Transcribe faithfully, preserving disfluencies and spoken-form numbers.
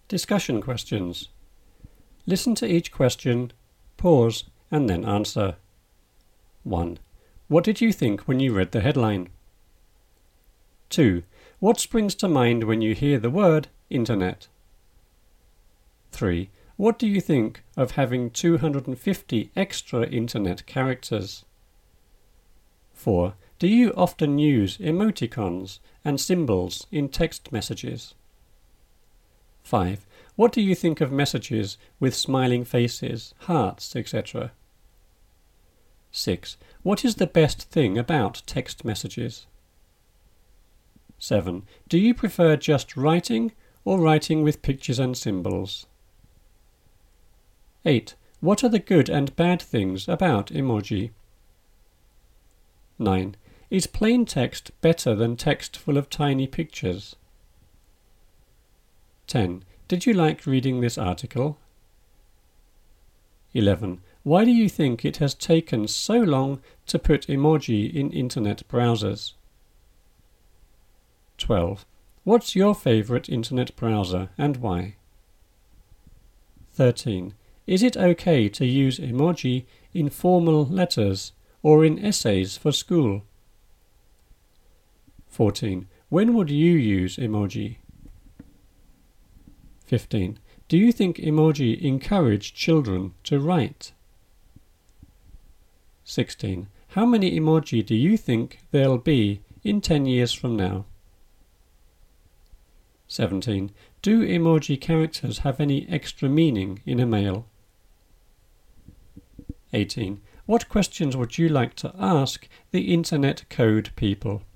Discussion questions. Listen to each question, pause, and then answer. one. What did you think when you read the headline? two. What springs to mind when you hear the word Internet? three. What do you think of having two hundred fifty extra Internet characters? four. Do you often use emoticons and symbols in text messages? five. What do you think of messages with smiling faces, hearts, et cetera? six. What is the best thing about text messages? seven. Do you prefer just writing or writing with pictures and symbols? eight. What are the good and bad things about emoji? nine. Is plain text better than text full of tiny pictures? ten. Did you like reading this article? eleven. Why do you think it has taken so long to put emoji in internet browsers? twelve. What's your favourite internet browser and why? thirteen. Is it okay to use emoji in formal letters or in essays for school? fourteen. When would you use emoji? fifteen. Do you think emoji encourage children to write? sixteen. How many emoji do you think there'll be in ten years from now? seventeen. Do emoji characters have any extra meaning in a mail? eighteen. What questions would you like to ask the Internet Code people?